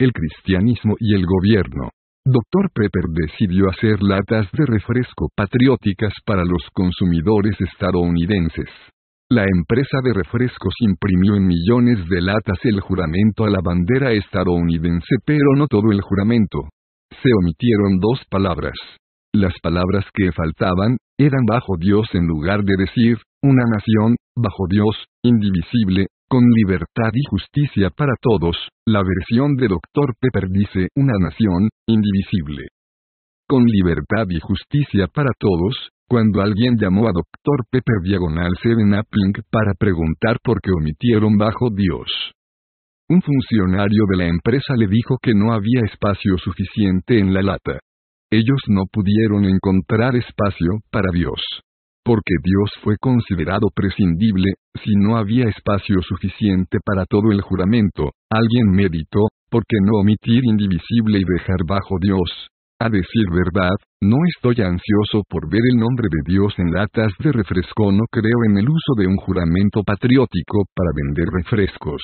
el cristianismo y el gobierno. Dr. Pepper decidió hacer latas de refresco patrióticas para los consumidores estadounidenses. La empresa de refrescos imprimió en millones de latas el juramento a la bandera estadounidense, pero no todo el juramento. Se omitieron 2 palabras. Las palabras que faltaban eran bajo Dios en lugar de decir, una nación, bajo Dios, indivisible, con libertad y justicia para todos. La versión de Dr. Pepper dice una nación, indivisible, con libertad y justicia para todos. Cuando alguien llamó a Dr. Pepper /7up Inc. para preguntar por qué omitieron bajo Dios, un funcionario de la empresa le dijo que no había espacio suficiente en la lata. Ellos no pudieron encontrar espacio para Dios, porque Dios fue considerado prescindible. Si no había espacio suficiente para todo el juramento, alguien meditó, ¿por qué no omitir indivisible y dejar bajo Dios? A decir verdad, no estoy ansioso por ver el nombre de Dios en latas de refresco. No creo en el uso de un juramento patriótico para vender refrescos.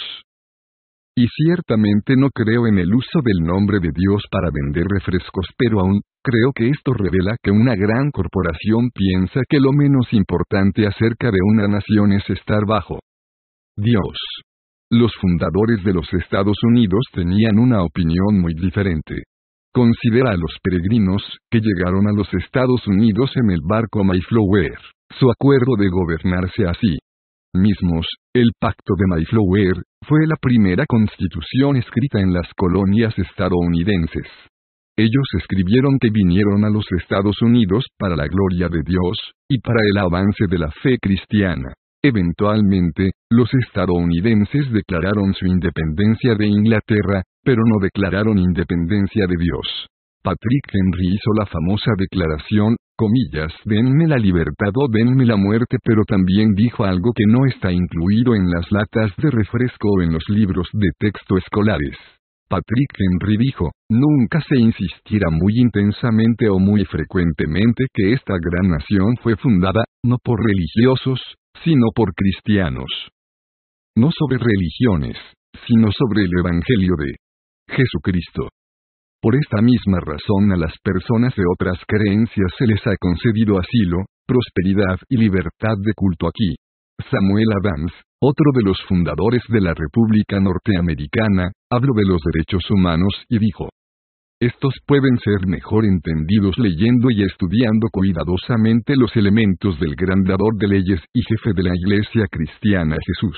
Y ciertamente no creo en el uso del nombre de Dios para vender refrescos, pero aún, creo que esto revela que una gran corporación piensa que lo menos importante acerca de una nación es estar bajo Dios. Los fundadores de los Estados Unidos tenían una opinión muy diferente. Considera a los peregrinos que llegaron a los Estados Unidos en el barco Mayflower, su acuerdo de gobernarse a sí mismos. El Pacto de Mayflower fue la primera constitución escrita en las colonias estadounidenses. Ellos escribieron que vinieron a los Estados Unidos para la gloria de Dios, y para el avance de la fe cristiana. Eventualmente, los estadounidenses declararon su independencia de Inglaterra, pero no declararon independencia de Dios. Patrick Henry hizo la famosa declaración, comillas, denme la libertad o denme la muerte, pero también dijo algo que no está incluido en las latas de refresco o en los libros de texto escolares. Patrick Henry dijo, nunca se insistirá muy intensamente o muy frecuentemente que esta gran nación fue fundada, no por religiosos, sino por cristianos. No sobre religiones, sino sobre el Evangelio de Jesucristo. Por esta misma razón a las personas de otras creencias se les ha concedido asilo, prosperidad y libertad de culto aquí. Samuel Adams, otro de los fundadores de la República Norteamericana, habló de los derechos humanos y dijo: estos pueden ser mejor entendidos leyendo y estudiando cuidadosamente los elementos del gran dador de leyes y jefe de la Iglesia cristiana Jesús,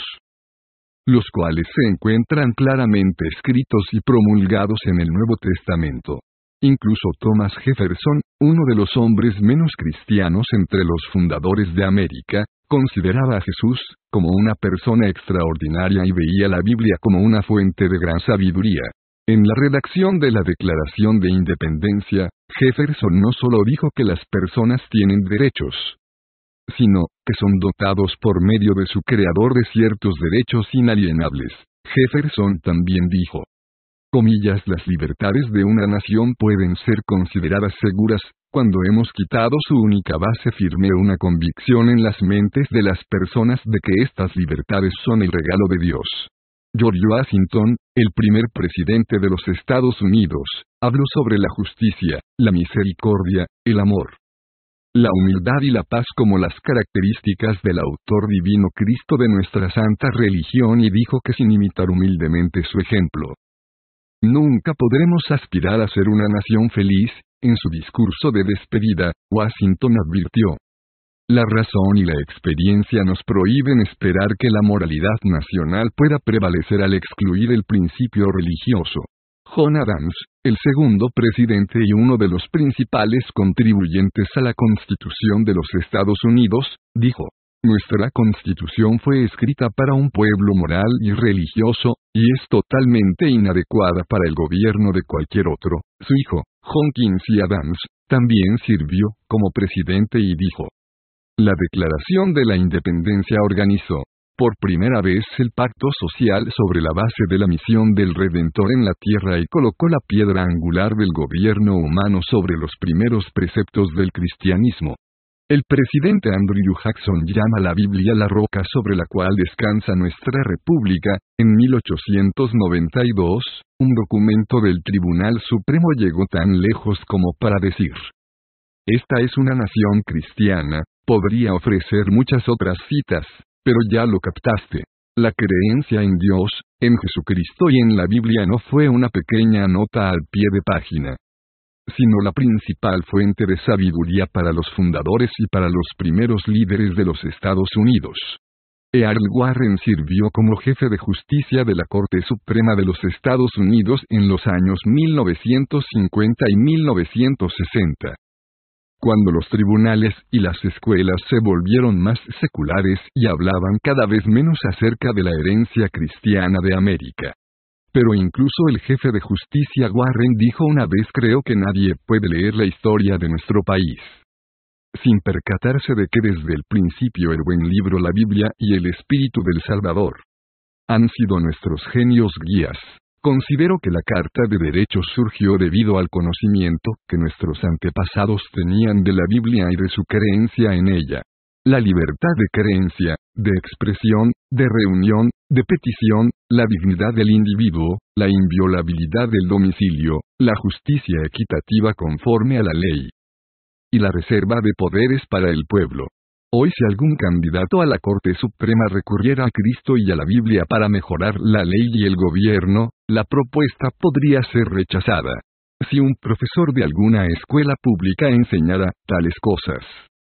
los cuales se encuentran claramente escritos y promulgados en el Nuevo Testamento. Incluso Thomas Jefferson, uno de los hombres menos cristianos entre los fundadores de América, consideraba a Jesús como una persona extraordinaria y veía la Biblia como una fuente de gran sabiduría. En la redacción de la Declaración de Independencia, Jefferson no solo dijo que las personas tienen derechos, sino que son dotados por medio de su creador de ciertos derechos inalienables. Jefferson también dijo, comillas, las libertades de una nación pueden ser consideradas seguras cuando hemos quitado su única base firme o una convicción en las mentes de las personas de que estas libertades son el regalo de Dios. George Washington, el primer presidente de los Estados Unidos, habló sobre la justicia, la misericordia, el amor, la humildad y la paz como las características del autor divino Cristo de nuestra santa religión, y dijo que sin imitar humildemente su ejemplo, nunca podremos aspirar a ser una nación feliz. En su discurso de despedida, Washington advirtió: la razón y la experiencia nos prohíben esperar que la moralidad nacional pueda prevalecer al excluir el principio religioso. John Adams, el segundo presidente y uno de los principales contribuyentes a la Constitución de los Estados Unidos, dijo: nuestra Constitución fue escrita para un pueblo moral y religioso, y es totalmente inadecuada para el gobierno de cualquier otro. Su hijo, John Quincy Adams, también sirvió como presidente y dijo: la Declaración de la Independencia organizó, por primera vez, el pacto social sobre la base de la misión del Redentor en la tierra y colocó la piedra angular del gobierno humano sobre los primeros preceptos del cristianismo. El presidente Andrew Jackson llama a la Biblia la roca sobre la cual descansa nuestra república. En 1892, un documento del Tribunal Supremo llegó tan lejos como para decir: esta es una nación cristiana. Podría ofrecer muchas otras citas, pero ya lo captaste. La creencia en Dios, en Jesucristo y en la Biblia no fue una pequeña nota al pie de página, sino la principal fuente de sabiduría para los fundadores y para los primeros líderes de los Estados Unidos. Earl Warren sirvió como jefe de justicia de la Corte Suprema de los Estados Unidos en los años 1950 y 1960. Cuando los tribunales y las escuelas se volvieron más seculares y hablaban cada vez menos acerca de la herencia cristiana de América. Pero incluso el jefe de justicia Warren dijo una vez: creo que nadie puede leer la historia de nuestro país sin percatarse de que desde el principio el buen libro, la Biblia, y el Espíritu del Salvador han sido nuestros genios guías. Considero que la Carta de Derechos surgió debido al conocimiento que nuestros antepasados tenían de la Biblia y de su creencia en ella. La libertad de creencia, de expresión, de reunión, de petición, la dignidad del individuo, la inviolabilidad del domicilio, la justicia equitativa conforme a la ley, y la reserva de poderes para el pueblo. Hoy, si algún candidato a la Corte Suprema recurriera a Cristo y a la Biblia para mejorar la ley y el gobierno, la propuesta podría ser rechazada. Si un profesor de alguna escuela pública enseñara tales cosas,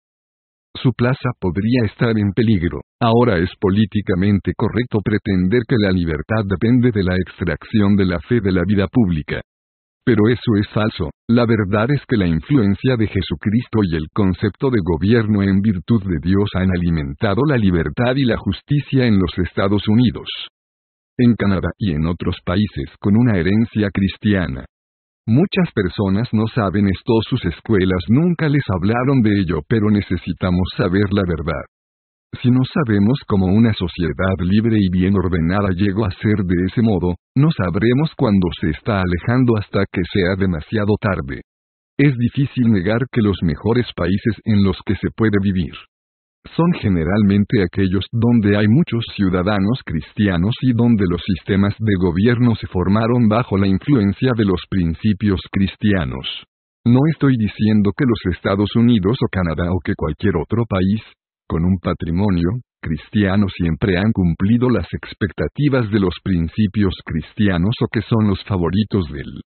su plaza podría estar en peligro. Ahora es políticamente correcto pretender que la libertad depende de la extracción de la fe de la vida pública. Pero eso es falso. La verdad es que la influencia de Jesucristo y el concepto de gobierno en virtud de Dios han alimentado la libertad y la justicia en los Estados Unidos, en Canadá y en otros países con una herencia cristiana. Muchas personas no saben esto, sus escuelas nunca les hablaron de ello, pero necesitamos saber la verdad. Si no sabemos cómo una sociedad libre y bien ordenada llegó a ser de ese modo, no sabremos cuándo se está alejando hasta que sea demasiado tarde. Es difícil negar que los mejores países en los que se puede vivir son generalmente aquellos donde hay muchos ciudadanos cristianos y donde los sistemas de gobierno se formaron bajo la influencia de los principios cristianos. No estoy diciendo que los Estados Unidos o Canadá o que cualquier otro país con un patrimonio cristiano siempre han cumplido las expectativas de los principios cristianos o que son los favoritos del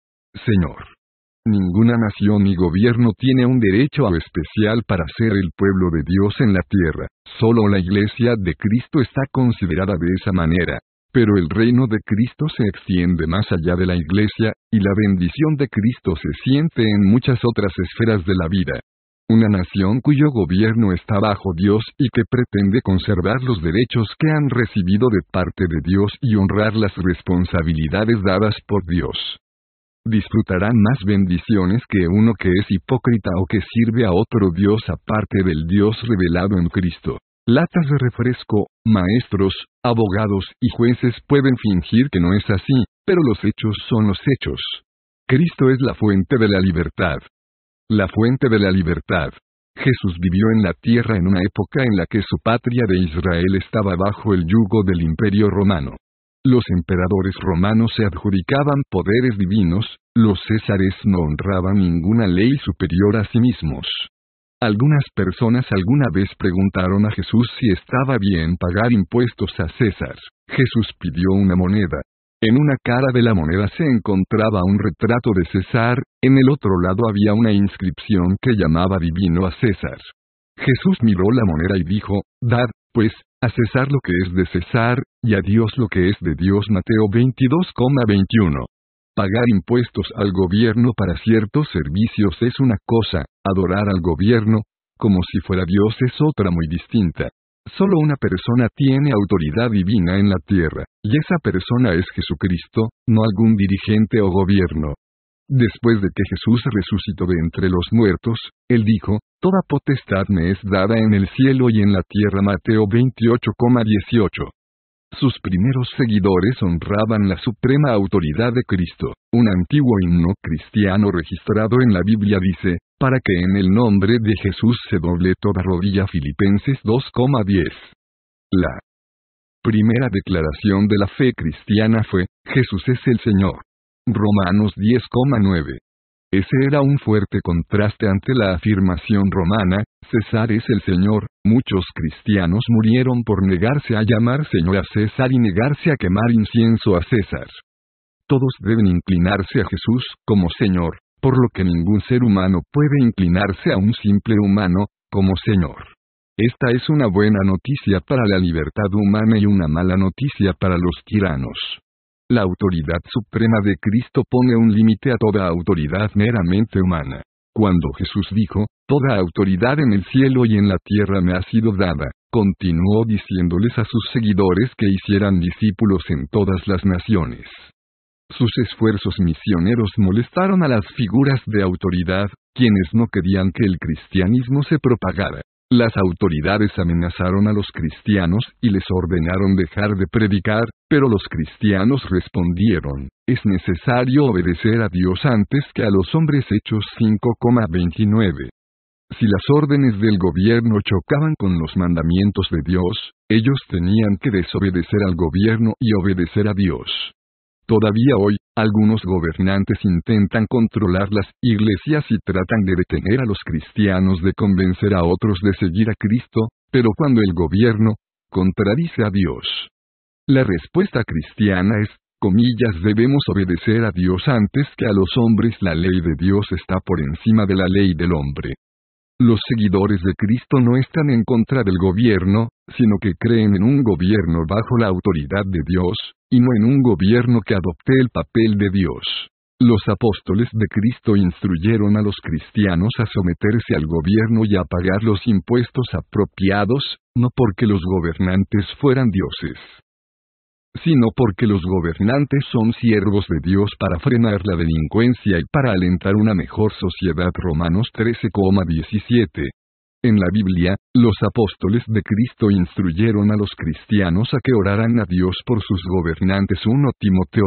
Señor. Ninguna nación ni gobierno tiene un derecho especial para ser el pueblo de Dios en la tierra. Solo la Iglesia de Cristo está considerada de esa manera. Pero el reino de Cristo se extiende más allá de la Iglesia, y la bendición de Cristo se siente en muchas otras esferas de la vida. Una nación cuyo gobierno está bajo Dios y que pretende conservar los derechos que han recibido de parte de Dios y honrar las responsabilidades dadas por Dios, disfrutarán más bendiciones que uno que es hipócrita o que sirve a otro Dios aparte del Dios revelado en Cristo. Latas de refresco, maestros, abogados y jueces pueden fingir que no es así, pero los hechos son los hechos. Cristo es la fuente de la libertad. La fuente de la libertad. Jesús vivió en la tierra en una época en la que su patria de Israel estaba bajo el yugo del Imperio Romano. Los emperadores romanos se adjudicaban poderes divinos, los césares no honraban ninguna ley superior a sí mismos. Algunas personas alguna vez preguntaron a Jesús si estaba bien pagar impuestos a César. Jesús pidió una moneda. En una cara de la moneda se encontraba un retrato de César, en el otro lado había una inscripción que llamaba divino a César. Jesús miró la moneda y dijo: dad, pues, a César lo que es de César, y a Dios lo que es de Dios. Mateo 22,21. Pagar impuestos al gobierno para ciertos servicios es una cosa, adorar al gobierno, como si fuera Dios, es otra muy distinta. Solo una persona tiene autoridad divina en la tierra, y esa persona es Jesucristo, no algún dirigente o gobierno. Después de que Jesús resucitó de entre los muertos, Él dijo: toda potestad me es dada en el cielo y en la tierra. Mateo 28,18. Sus primeros seguidores honraban la suprema autoridad de Cristo. Un antiguo himno cristiano registrado en la Biblia dice, para que en el nombre de Jesús se doble toda rodilla. Filipenses 2,10. La primera declaración de la fe cristiana fue, Jesús es el Señor. Romanos 10,9. Ese era un fuerte contraste ante la afirmación romana, César es el Señor. Muchos cristianos murieron por negarse a llamar Señor a César y negarse a quemar incienso a César. Todos deben inclinarse a Jesús como Señor, por lo que ningún ser humano puede inclinarse a un simple humano, como Señor. Esta es una buena noticia para la libertad humana y una mala noticia para los tiranos. La autoridad suprema de Cristo pone un límite a toda autoridad meramente humana. Cuando Jesús dijo, toda autoridad en el cielo y en la tierra me ha sido dada, continuó diciéndoles a sus seguidores que hicieran discípulos en todas las naciones. Sus esfuerzos misioneros molestaron a las figuras de autoridad, quienes no querían que el cristianismo se propagara. Las autoridades amenazaron a los cristianos y les ordenaron dejar de predicar, pero los cristianos respondieron, es necesario obedecer a Dios antes que a los hombres. Hechos 5,29. Si las órdenes del gobierno chocaban con los mandamientos de Dios, ellos tenían que desobedecer al gobierno y obedecer a Dios. Todavía hoy, algunos gobernantes intentan controlar las iglesias y tratan de detener a los cristianos de convencer a otros de seguir a Cristo, pero cuando el gobierno contradice a Dios. La respuesta cristiana es, comillas, debemos obedecer a Dios antes que a los hombres. La ley de Dios está por encima de la ley del hombre. Los seguidores de Cristo no están en contra del gobierno, sino que creen en un gobierno bajo la autoridad de Dios, y no en un gobierno que adopte el papel de Dios. Los apóstoles de Cristo instruyeron a los cristianos a someterse al gobierno y a pagar los impuestos apropiados, no porque los gobernantes fueran dioses, sino porque los gobernantes son siervos de Dios para frenar la delincuencia y para alentar una mejor sociedad. Romanos 13,17. En la Biblia, los apóstoles de Cristo instruyeron a los cristianos a que oraran a Dios por sus gobernantes. 1 Timoteo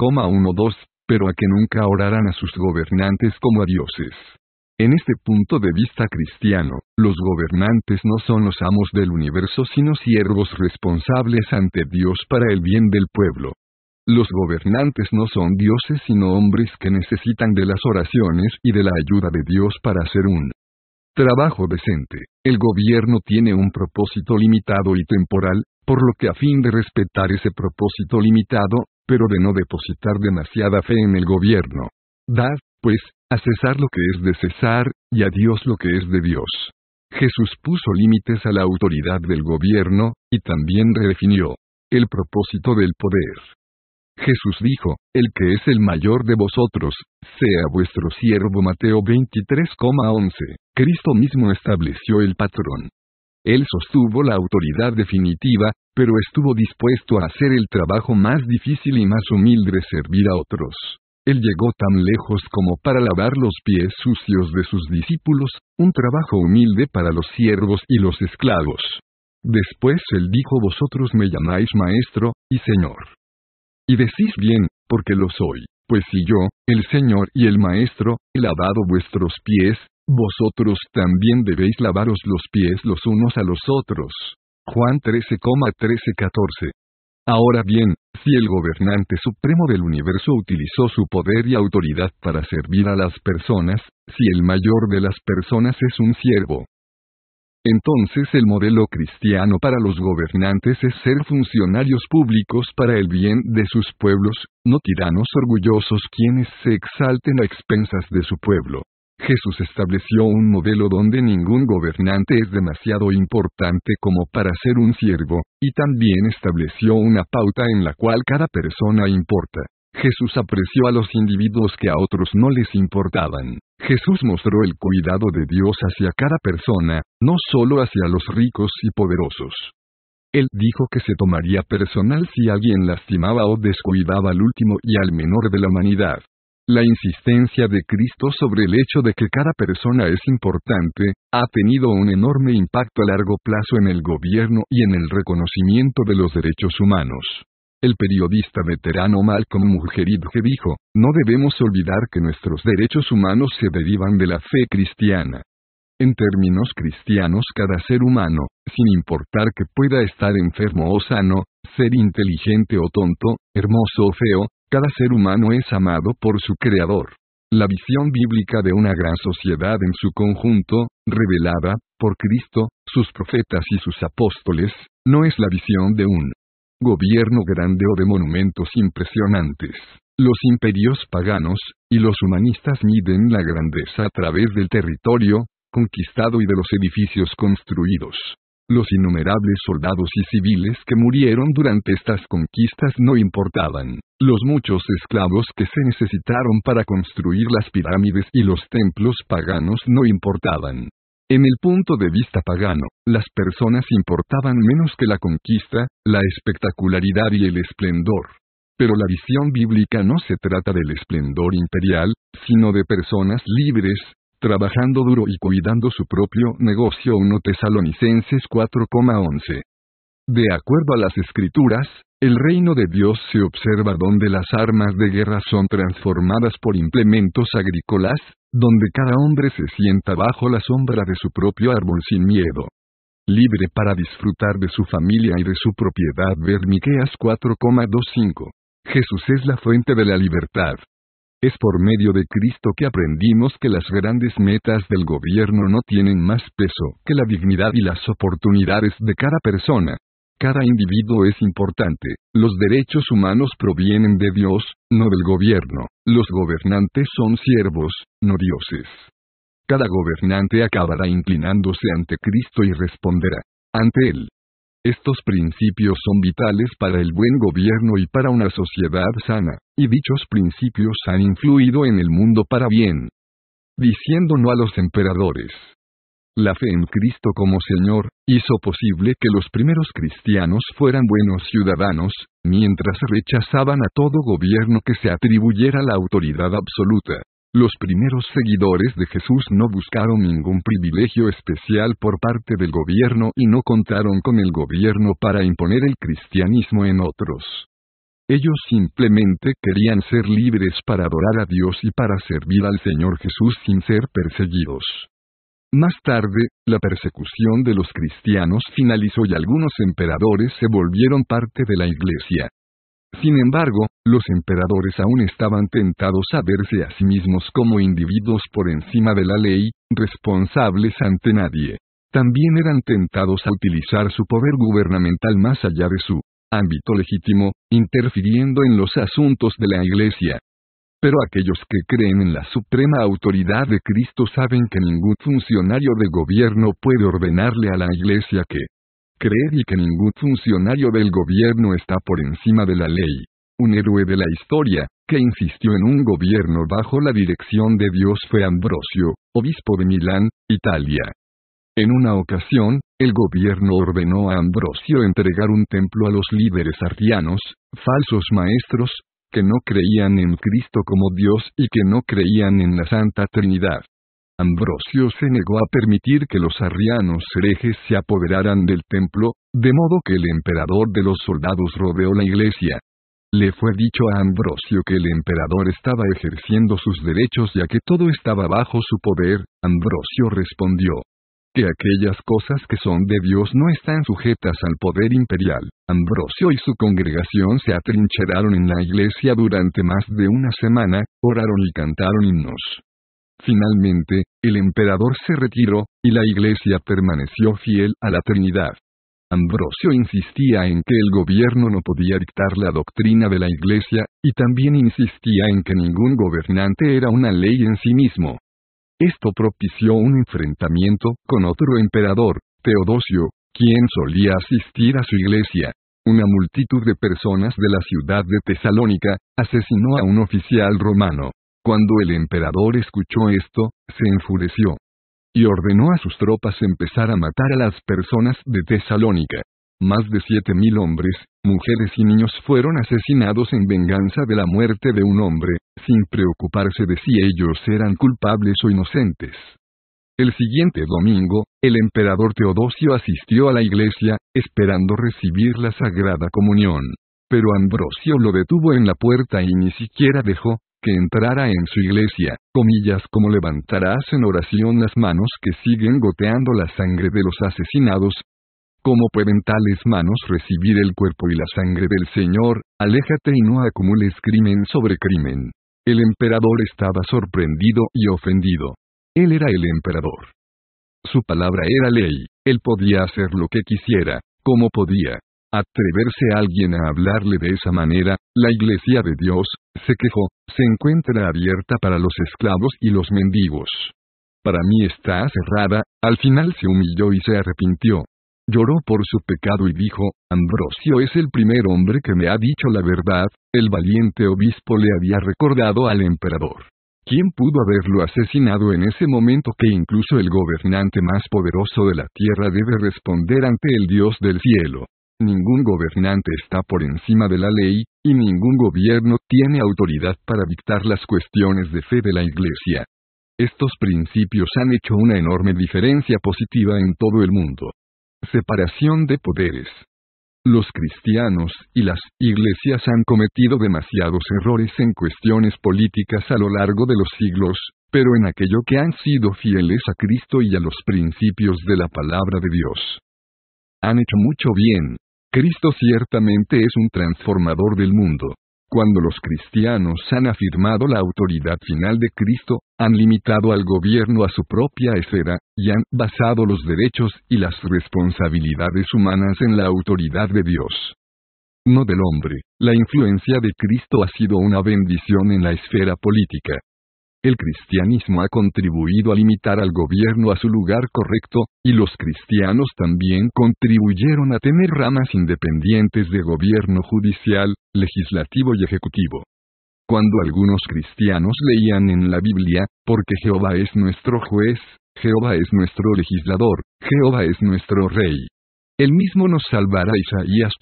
2,12, pero a que nunca oraran a sus gobernantes como a dioses. En este punto de vista cristiano, los gobernantes no son los amos del universo sino siervos responsables ante Dios para el bien del pueblo. Los gobernantes no son dioses sino hombres que necesitan de las oraciones y de la ayuda de Dios para hacer un trabajo decente. El gobierno tiene un propósito limitado y temporal, por lo que a fin de respetar ese propósito limitado, pero de no depositar demasiada fe en el gobierno, dad, pues, a César lo que es de César, y a Dios lo que es de Dios. Jesús puso límites a la autoridad del gobierno, y también redefinió el propósito del poder. Jesús dijo, el que es el mayor de vosotros, sea vuestro siervo. Mateo 23,11. Cristo mismo estableció el patrón. Él sostuvo la autoridad definitiva, pero estuvo dispuesto a hacer el trabajo más difícil y más humilde de servir a otros. Él llegó tan lejos como para lavar los pies sucios de sus discípulos, un trabajo humilde para los siervos y los esclavos. Después él dijo: vosotros me llamáis maestro, y señor. Y decís bien, porque lo soy, pues si yo, el Señor y el Maestro, he lavado vuestros pies, vosotros también debéis lavaros los pies los unos a los otros. Juan 13,13-14. Ahora bien, si el gobernante supremo del universo utilizó su poder y autoridad para servir a las personas, si el mayor de las personas es un siervo, entonces el modelo cristiano para los gobernantes es ser funcionarios públicos para el bien de sus pueblos, no tiranos orgullosos quienes se exalten a expensas de su pueblo. Jesús estableció un modelo donde ningún gobernante es demasiado importante como para ser un siervo, y también estableció una pauta en la cual cada persona importa. Jesús apreció a los individuos que a otros no les importaban. Jesús mostró el cuidado de Dios hacia cada persona, no solo hacia los ricos y poderosos. Él dijo que se tomaría personal si alguien lastimaba o descuidaba al último y al menor de la humanidad. La insistencia de Cristo sobre el hecho de que cada persona es importante, ha tenido un enorme impacto a largo plazo en el gobierno y en el reconocimiento de los derechos humanos. El periodista veterano Malcolm Muggeridge dijo, no debemos olvidar que nuestros derechos humanos se derivan de la fe cristiana. En términos cristianos, cada ser humano, sin importar que pueda estar enfermo o sano, ser inteligente o tonto, hermoso o feo, cada ser humano es amado por su Creador. La visión bíblica de una gran sociedad en su conjunto, revelada por Cristo, sus profetas y sus apóstoles, no es la visión de un gobierno grande o de monumentos impresionantes. Los imperios paganos y los humanistas miden la grandeza a través del territorio conquistado y de los edificios construidos. Los innumerables soldados y civiles que murieron durante estas conquistas no importaban. Los muchos esclavos que se necesitaron para construir las pirámides y los templos paganos no importaban. En el punto de vista pagano, las personas importaban menos que la conquista, la espectacularidad y el esplendor. Pero la visión bíblica no se trata del esplendor imperial, sino de personas libres, trabajando duro y cuidando su propio negocio. 1 Tesalonicenses 4,11. De acuerdo a las Escrituras, el reino de Dios se observa donde las armas de guerra son transformadas por implementos agrícolas, donde cada hombre se sienta bajo la sombra de su propio árbol sin miedo. Libre para disfrutar de su familia y de su propiedad. Ver Miqueas 4,25. Jesús es la fuente de la libertad. Es por medio de Cristo que aprendimos que las grandes metas del gobierno no tienen más peso que la dignidad y las oportunidades de cada persona. Cada individuo es importante. Los derechos humanos provienen de Dios, no del gobierno. Los gobernantes son siervos, no dioses. Cada gobernante acabará inclinándose ante Cristo y responderá ante Él. Estos principios son vitales para el buen gobierno y para una sociedad sana, y dichos principios han influido en el mundo para bien. Diciendo no a los emperadores. La fe en Cristo como Señor, hizo posible que los primeros cristianos fueran buenos ciudadanos, mientras rechazaban a todo gobierno que se atribuyera la autoridad absoluta. Los primeros seguidores de Jesús no buscaron ningún privilegio especial por parte del gobierno y no contaron con el gobierno para imponer el cristianismo en otros. Ellos simplemente querían ser libres para adorar a Dios y para servir al Señor Jesús sin ser perseguidos. Más tarde, la persecución de los cristianos finalizó y algunos emperadores se volvieron parte de la Iglesia. Sin embargo, los emperadores aún estaban tentados a verse a sí mismos como individuos por encima de la ley, responsables ante nadie. También eran tentados a utilizar su poder gubernamental más allá de su ámbito legítimo, interfiriendo en los asuntos de la Iglesia. Pero aquellos que creen en la suprema autoridad de Cristo saben que ningún funcionario de gobierno puede ordenarle a la Iglesia que creer y que ningún funcionario del gobierno está por encima de la ley. Un héroe de la historia, que insistió en un gobierno bajo la dirección de Dios fue Ambrosio, obispo de Milán, Italia. En una ocasión, el gobierno ordenó a Ambrosio entregar un templo a los líderes arrianos, falsos maestros, que no creían en Cristo como Dios y que no creían en la Santa Trinidad. Ambrosio se negó a permitir que los arrianos herejes se apoderaran del templo, de modo que el emperador de los soldados rodeó la iglesia. Le fue dicho a Ambrosio que el emperador estaba ejerciendo sus derechos ya que todo estaba bajo su poder. Ambrosio respondió que aquellas cosas que son de Dios no están sujetas al poder imperial. Ambrosio y su congregación se atrincheraron en la iglesia durante más de una semana, oraron y cantaron himnos. Finalmente, el emperador se retiró, y la iglesia permaneció fiel a la Trinidad. Ambrosio insistía en que el gobierno no podía dictar la doctrina de la iglesia, y también insistía en que ningún gobernante era una ley en sí mismo. Esto propició un enfrentamiento con otro emperador, Teodosio, quien solía asistir a su iglesia. Una multitud de personas de la ciudad de Tesalónica asesinó a un oficial romano. Cuando el emperador escuchó esto, se enfureció y ordenó a sus tropas empezar a matar a las personas de Tesalónica. Más de 7.000 hombres, mujeres y niños fueron asesinados en venganza de la muerte de un hombre, sin preocuparse de si ellos eran culpables o inocentes. El siguiente domingo, el emperador Teodosio asistió a la iglesia, esperando recibir la Sagrada Comunión. Pero Ambrosio lo detuvo en la puerta y ni siquiera dejó que entrara en su iglesia, como levantarás en oración las manos que siguen goteando la sangre de los asesinados. ¿Cómo pueden tales manos recibir el cuerpo y la sangre del Señor? Aléjate y no acumules crimen sobre crimen. El emperador estaba sorprendido y ofendido. Él era el emperador. Su palabra era ley, él podía hacer lo que quisiera, como podía atreverse a alguien a hablarle de esa manera. La iglesia de Dios, se quejó, se encuentra abierta para los esclavos y los mendigos. Para mí está cerrada. Al final se humilló y se arrepintió. Lloró por su pecado y dijo: Ambrosio es el primer hombre que me ha dicho la verdad. El valiente obispo le había recordado al emperador. ¿Quién pudo haberlo asesinado en ese momento que incluso el gobernante más poderoso de la tierra debe responder ante el Dios del cielo? Ningún gobernante está por encima de la ley, y ningún gobierno tiene autoridad para dictar las cuestiones de fe de la Iglesia. Estos principios han hecho una enorme diferencia positiva en todo el mundo. Separación de poderes. Los cristianos y las iglesias han cometido demasiados errores en cuestiones políticas a lo largo de los siglos, pero en aquello que han sido fieles a Cristo y a los principios de la palabra de Dios, han hecho mucho bien. Cristo ciertamente es un transformador del mundo. Cuando los cristianos han afirmado la autoridad final de Cristo, han limitado al gobierno a su propia esfera, y han basado los derechos y las responsabilidades humanas en la autoridad de Dios, no del hombre. La influencia de Cristo ha sido una bendición en la esfera política. El cristianismo ha contribuido a limitar al gobierno a su lugar correcto, y los cristianos también contribuyeron a tener ramas independientes de gobierno judicial, legislativo y ejecutivo. Cuando algunos cristianos leían en la Biblia: porque Jehová es nuestro juez, Jehová es nuestro legislador, Jehová es nuestro rey, él mismo nos salvará, Isaías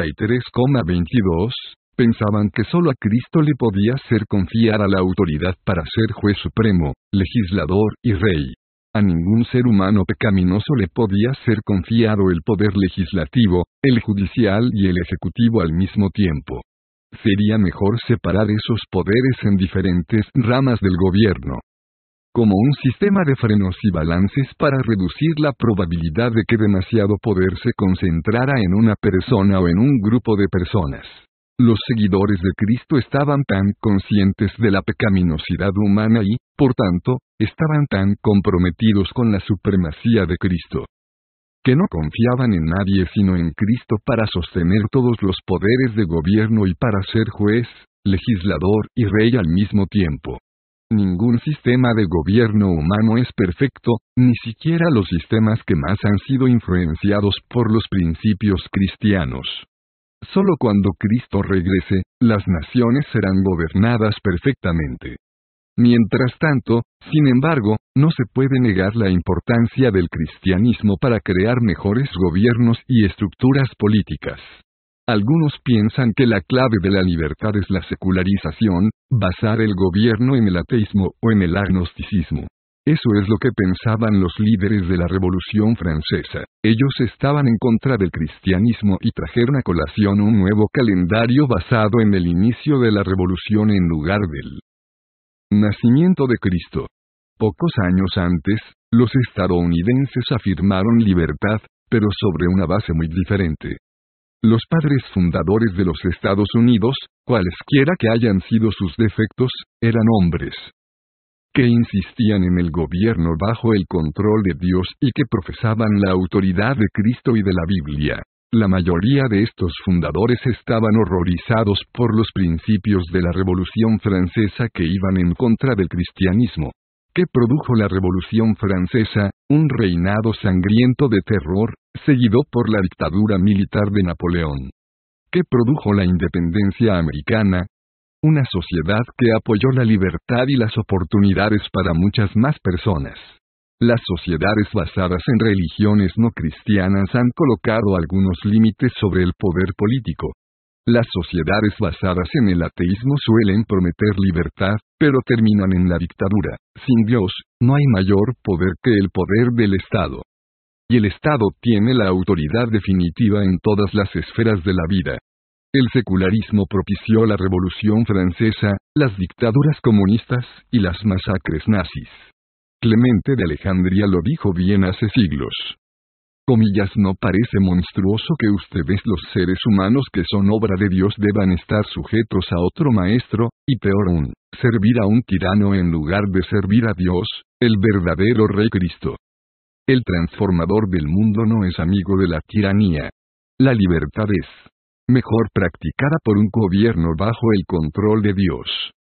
33,22, pensaban que solo a Cristo le podía ser confiada la autoridad para ser juez supremo, legislador y rey. A ningún ser humano pecaminoso le podía ser confiado el poder legislativo, el judicial y el ejecutivo al mismo tiempo. Sería mejor separar esos poderes en diferentes ramas del gobierno, como un sistema de frenos y balances para reducir la probabilidad de que demasiado poder se concentrara en una persona o en un grupo de personas. Los seguidores de Cristo estaban tan conscientes de la pecaminosidad humana y, por tanto, estaban tan comprometidos con la supremacía de Cristo, que no confiaban en nadie sino en Cristo para sostener todos los poderes de gobierno y para ser juez, legislador y rey al mismo tiempo. Ningún sistema de gobierno humano es perfecto, ni siquiera los sistemas que más han sido influenciados por los principios cristianos. Solo cuando Cristo regrese, las naciones serán gobernadas perfectamente. Mientras tanto, sin embargo, no se puede negar la importancia del cristianismo para crear mejores gobiernos y estructuras políticas. Algunos piensan que la clave de la libertad es la secularización, basar el gobierno en el ateísmo o en el agnosticismo. Eso es lo que pensaban los líderes de la Revolución Francesa. Ellos estaban en contra del cristianismo y trajeron a colación un nuevo calendario basado en el inicio de la revolución en lugar del nacimiento de Cristo. Pocos años antes, los estadounidenses afirmaron libertad, pero sobre una base muy diferente. Los padres fundadores de los Estados Unidos, cualesquiera que hayan sido sus defectos, eran hombres que insistían en el gobierno bajo el control de Dios y que profesaban la autoridad de Cristo y de la Biblia. La mayoría de estos fundadores estaban horrorizados por los principios de la Revolución Francesa que iban en contra del cristianismo. ¿Qué produjo la Revolución Francesa? Un reinado sangriento de terror, seguido por la dictadura militar de Napoleón. ¿Qué produjo la independencia americana? Una sociedad que apoyó la libertad y las oportunidades para muchas más personas. Las sociedades basadas en religiones no cristianas han colocado algunos límites sobre el poder político. Las sociedades basadas en el ateísmo suelen prometer libertad, pero terminan en la dictadura. Sin Dios, no hay mayor poder que el poder del Estado. Y el Estado tiene la autoridad definitiva en todas las esferas de la vida. El secularismo propició la Revolución Francesa, las dictaduras comunistas, y las masacres nazis. Clemente de Alejandría lo dijo bien hace siglos. Comillas, no parece monstruoso que ustedes los seres humanos que son obra de Dios deban estar sujetos a otro maestro, y peor aún, servir a un tirano en lugar de servir a Dios, el verdadero Rey Cristo. El transformador del mundo no es amigo de la tiranía. La libertad es mejor practicada por un gobierno bajo el control de Dios.